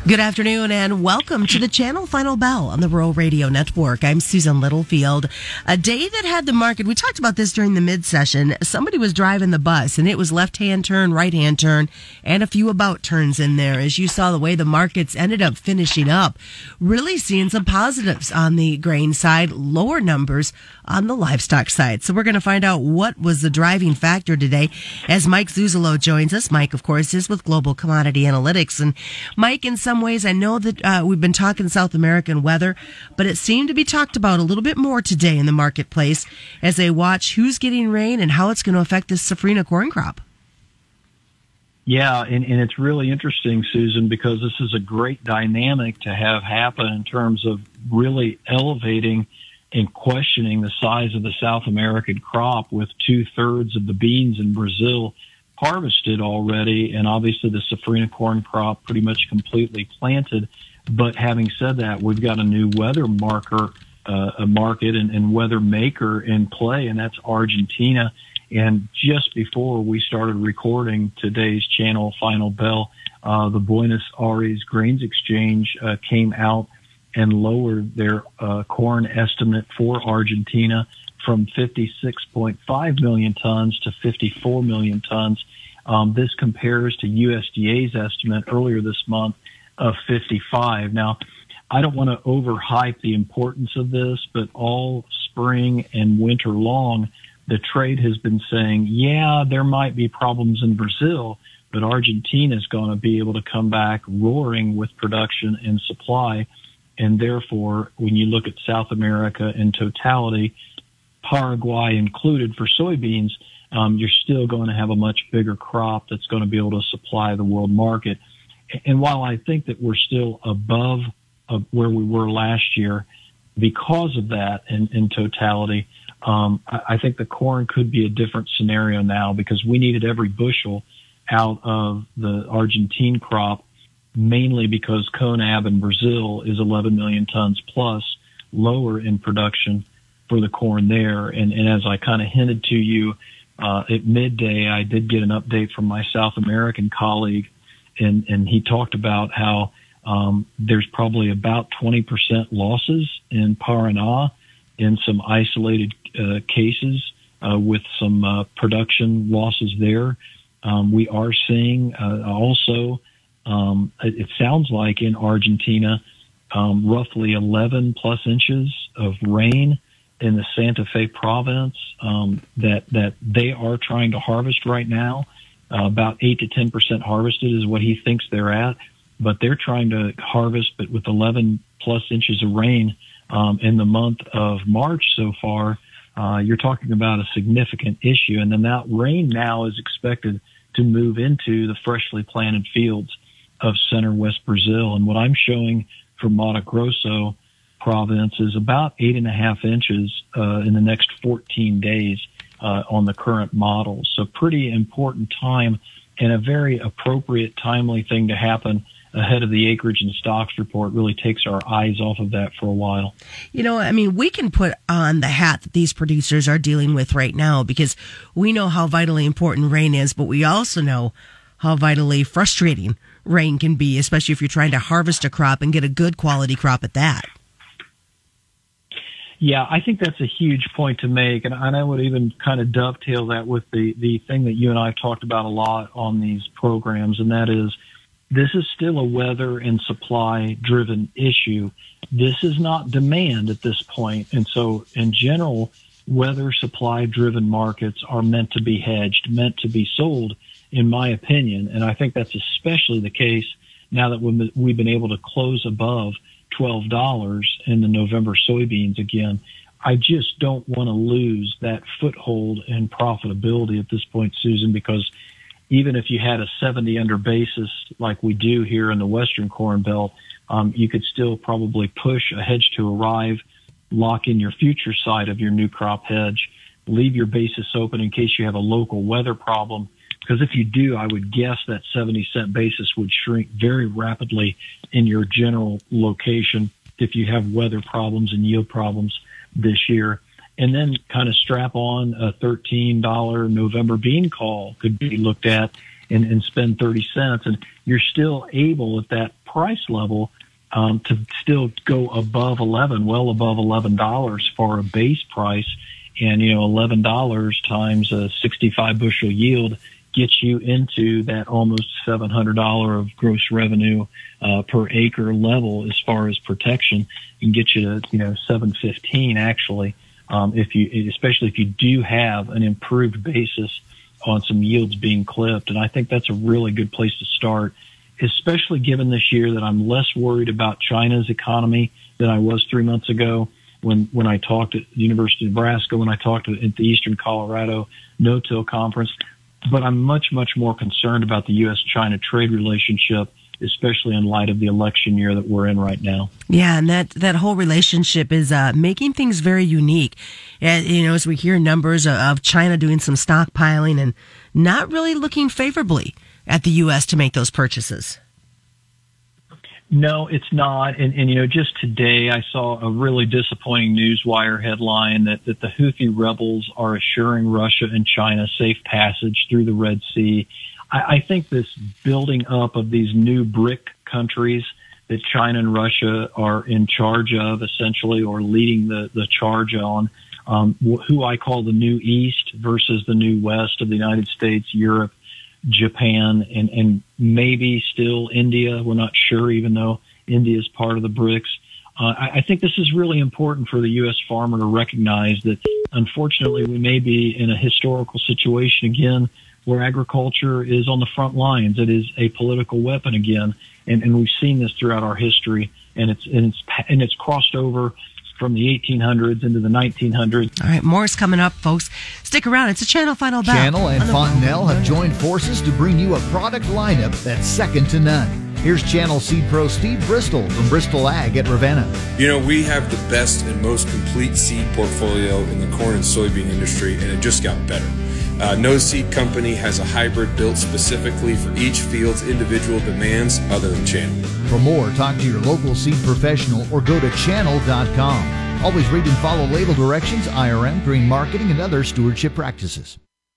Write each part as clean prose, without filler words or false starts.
Good afternoon and welcome to the Channel Final Bell on the Rural Radio Network. I'm Susan Littlefield. A day that had the market, we talked about this during the mid-session. Somebody was driving the bus and it was left-hand turn, right-hand turn, and a few about turns in there. As you saw the way the markets ended up finishing up, really seeing some positives on the grain side, lower numbers on the livestock side. So we're going to find out what was the driving factor today as Mike Zuzolo joins us. Mike, of course, is with Global Commodity Analytics. And Mike, in some ways, I know that we've been talking South American weather, but it seemed to be talked about a little bit more today in the marketplace as they watch who's getting rain and how it's going to affect this safrinha corn crop. Yeah, and it's really interesting, Susan, because this is a great dynamic to have happen in terms of really elevating and questioning the size of the South American crop, with 2/3 of the beans in Brazil harvested already, and obviously the safrinha corn crop pretty much completely planted. But having said that, we've got a new weather marker, a market and weather maker in play, and that's Argentina. And just before we started recording today's Channel Final Bell, the Buenos Aires Grains Exchange came out and lowered their corn estimate for Argentina from 56.5 million tons to 54 million tons. This compares to USDA's estimate earlier this month of 55. Now, I don't want to overhype the importance of this, but all spring and winter long, the trade has been saying, yeah, there might be problems in Brazil, but Argentina is going to be able to come back roaring with production and supply. And therefore, when you look at South America in totality, Paraguay included for soybeans, you're still going to have a much bigger crop that's going to be able to supply the world market. And while I think that we're still above where we were last year, because of that in totality, I think the corn could be a different scenario now, because we needed every bushel out of the Argentine crop, mainly because CONAB in Brazil is 11 million tons plus lower in production for the corn there. And as I kind of hinted to you at midday, I did get an update from my South American colleague, and he talked about how there's probably about 20% losses in Paraná in some isolated cases with some production losses there. We are seeing also, it sounds like in Argentina, roughly 11 plus inches of rain in the Santa Fe province that they are trying to harvest right now. About 8 to 10% harvested is what he thinks they're at, but they're trying to harvest, but with 11 plus inches of rain in the month of March so far, you're talking about a significant issue. And then that rain now is expected to move into the freshly planted fields of center west Brazil. And what I'm showing for Mato Grosso province is about 8.5 inches in the next 14 days on the current model. So pretty important time, and a very appropriate, timely thing to happen ahead of the acreage and stocks report. Really takes our eyes off of that for a while. You know, I mean, we can put on the hat that these producers are dealing with right now, because we know how vitally important rain is, but we also know how vitally frustrating rain can be, especially if you're trying to harvest a crop and get a good quality crop at that. Yeah, I think that's a huge point to make, and I would even kind of dovetail that with the thing that you and I have talked about a lot on these programs, and that is, this is still a weather and supply-driven issue. This is not demand at this point, and so in general, weather supply-driven markets are meant to be hedged, meant to be sold, in my opinion, and I think that's especially the case now that we've been able to close above $12 in the November soybeans again. I just don't want to lose that foothold and profitability at this point, Susan, because even if you had a 70 under basis like we do here in the Western Corn Belt, you could still probably push a hedge to arrive, lock in your future side of your new crop hedge, leave your basis open in case you have a local weather problem. Because if you do, I would guess that 70-cent basis would shrink very rapidly in your general location if you have weather problems and yield problems this year. And then kind of strap on a $13 November bean call could be looked at and spend 30 cents. And you're still able at that price level to still go above 11, well above $11 for a base price. And, $11 times a 65 bushel yield gets you into that almost $700 of gross revenue per acre level as far as protection, and get you to $715 actually, especially if you do have an improved basis on some yields being clipped. And I think that's a really good place to start, especially given this year that I'm less worried about China's economy than I was 3 months ago when I talked at the University of Nebraska, when I talked at the Eastern Colorado No-Till Conference. But I'm much, much more concerned about the U.S.-China trade relationship, especially in light of the election year that we're in right now. Yeah, and that whole relationship is making things very unique. And, as we hear numbers of China doing some stockpiling and not really looking favorably at the U.S. to make those purchases. No, it's not. And just today I saw a really disappointing Newswire headline that the Houthi rebels are assuring Russia and China safe passage through the Red Sea. I think this building up of these new BRIC countries that China and Russia are in charge of, essentially, or leading the charge on, who I call the New East versus the New West of the United States, Europe, Japan, and maybe still India. We're not sure, even though India is part of the BRICS. I think this is really important for the U.S. farmer to recognize that, unfortunately, we may be in a historical situation again where agriculture is on the front lines. It is a political weapon again, and we've seen this throughout our history, and it's crossed over from the 1800s into the 1900s. All right, more is coming up, folks. Stick around. It's a Channel Final Bell. Channel and Fontenelle have joined forces to bring you a product lineup that's second to none. Here's Channel Seed Pro Steve Bristol from Bristol Ag at Ravenna. We have the best and most complete seed portfolio in the corn and soybean industry, and it just got better. No seed company has a hybrid built specifically for each field's individual demands other than Channel. For more, talk to your local seed professional or go to channel.com. Always read and follow label directions, IRM, green marketing, and other stewardship practices.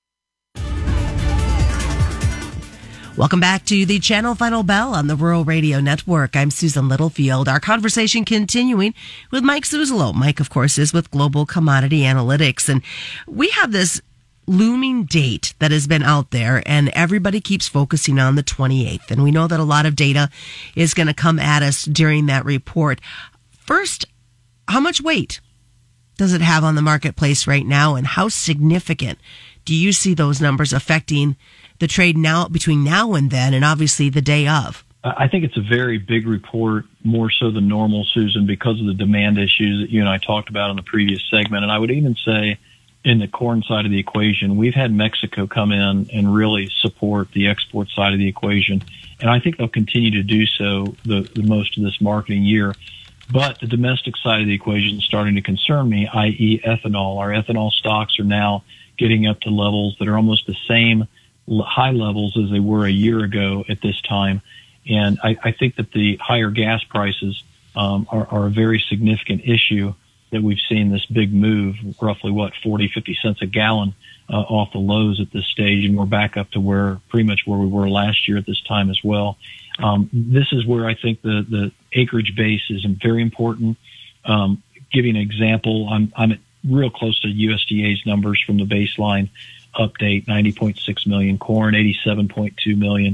Welcome back to the Channel Final Bell on the Rural Radio Network. I'm Susan Littlefield. Our conversation continuing with Mike Suzzalo. Mike, of course, is with Global Commodity Analytics. And we have this looming date that has been out there, and everybody keeps focusing on the 28th. And we know that a lot of data is going to come at us during that report. First, how much weight does it have on the marketplace right now, and how significant do you see those numbers affecting the trade now, between now and then, and obviously the day of? I think it's a very big report, more so than normal, Susan, because of the demand issues that you and I talked about in the previous segment. And I would even say, in the corn side of the equation, we've had Mexico come in and really support the export side of the equation. And I think they'll continue to do so the most of this marketing year. But the domestic side of the equation is starting to concern me, i.e. ethanol. Our ethanol stocks are now getting up to levels that are almost the same high levels as they were a year ago at this time. And I think that the higher gas prices are a very significant issue, that we've seen this big move, roughly 40, 50 cents a gallon off the lows at this stage, and we're back up to pretty much where we were last year at this time as well. This is where I think the acreage base is very important. Giving an example, I'm at real close to USDA's numbers from the baseline update: 90.6 million corn, 87.2 million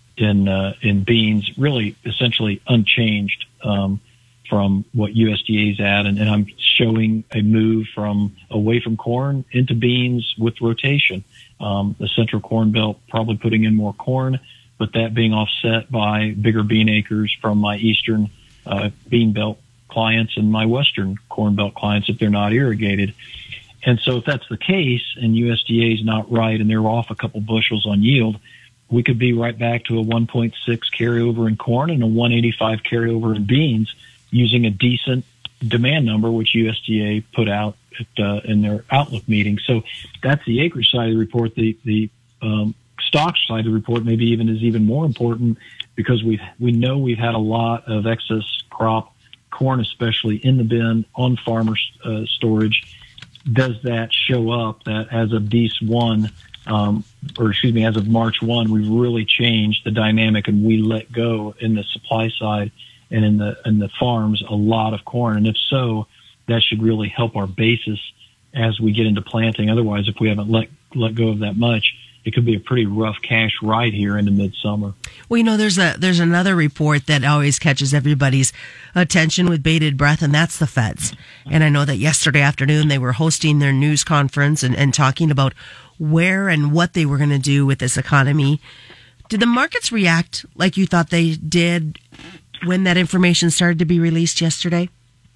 in beans, really essentially unchanged from what USDA is at, and I'm showing a move away from corn into beans with rotation. The Central Corn Belt probably putting in more corn, but that being offset by bigger bean acres from my Eastern Bean Belt clients and my Western Corn Belt clients if they're not irrigated. And so if that's the case and USDA is not right and they're off a couple bushels on yield, we could be right back to a 1.6 carryover in corn and a 185 carryover in beans, using a decent demand number, which USDA put out in their outlook meeting. So that's the acreage side of the report. The stock side of the report maybe is even more important, because we know we've had a lot of excess crop, corn especially, in the bin on farmer storage. Does that show up that as of DEES 1, as of March 1, we've really changed the dynamic, and we let go in the supply side and in the farms a lot of corn. And if so, that should really help our basis as we get into planting. Otherwise, if we haven't let go of that much, it could be a pretty rough cash ride here into midsummer. Well, there's another report that always catches everybody's attention with bated breath, and that's the Feds. And I know that yesterday afternoon they were hosting their news conference and talking about where and what they were going to do with this economy. Did the markets react like you thought they did when that information started to be released yesterday?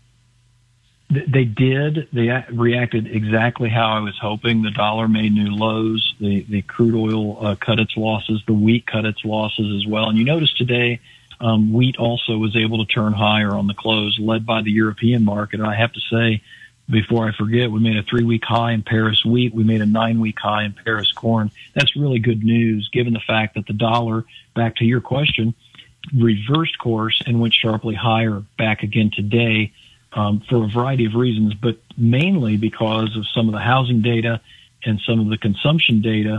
They did. They reacted exactly how I was hoping. The dollar made new lows. The crude oil cut its losses. The wheat cut its losses as well. And you notice today, wheat also was able to turn higher on the close, led by the European market. And I have to say, before I forget, we made a 3-week high in Paris wheat. We made a 9-week high in Paris corn. That's really good news, given the fact that the dollar, back to your question, reversed course and went sharply higher back again today. For a variety of reasons, but mainly because of some of the housing data and some of the consumption data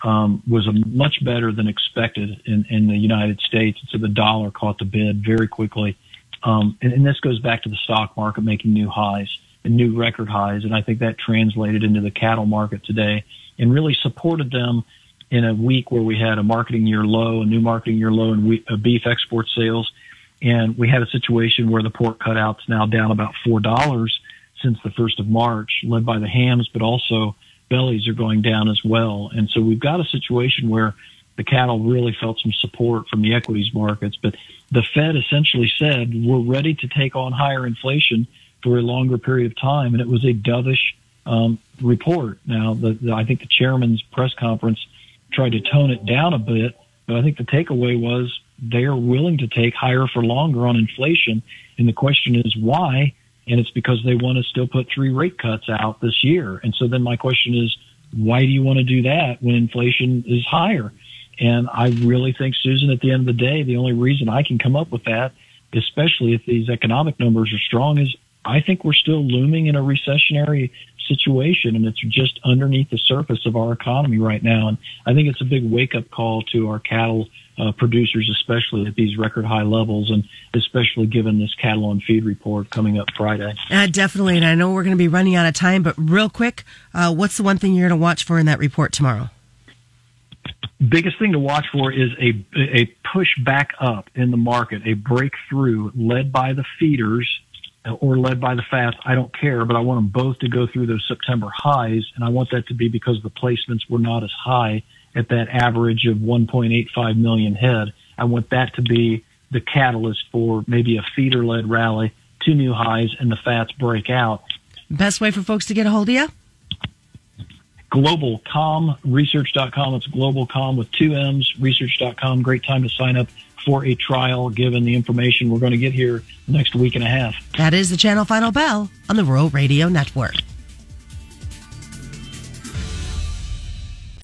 was much better than expected in the United States. And so the dollar caught the bid very quickly. And this goes back to the stock market making new highs and new record highs. And I think that translated into the cattle market today and really supported them in a week where we had a marketing year low, a new marketing year low in beef export sales. And we had a situation where the pork cutout's now down about $4 since the 1st of March, led by the hams, but also bellies are going down as well. And so we've got a situation where the cattle really felt some support from the equities markets. But the Fed essentially said, we're ready to take on higher inflation for a longer period of time. And it was a dovish report. Now, I think the chairman's press conference tried to tone it down a bit, but I think the takeaway was they are willing to take higher for longer on inflation. And the question is why? And it's because they want to still put 3 rate cuts out this year. And so then my question is, why do you want to do that when inflation is higher? And I really think, Susan, at the end of the day, the only reason I can come up with that, especially if these economic numbers are strong, is I think we're still looming in a recessionary situation, and it's just underneath the surface of our economy right now. And I think it's a big wake-up call to our cattle producers, especially at these record high levels, and especially given this cattle on feed report coming up Friday. Definitely, and I know we're going to be running out of time, but real quick, what's the one thing you're going to watch for in that report tomorrow? Biggest thing to watch for is a push back up in the market, a breakthrough led by the feeders or led by the fats. I don't care, but I want them both to go through those September highs, and I want that to be because the placements were not as high at that average of 1.85 million head. I want that to be the catalyst for maybe a feeder-led rally to new highs and the fats break out. Best way for folks to get a hold of you? GlobalCommResearch.com. It's GlobalComm with 2 M's, research.com. Great time to sign up for a trial, given the information we're going to get here the next week and a half. That is the Channel Final Bell on the Rural Radio Network.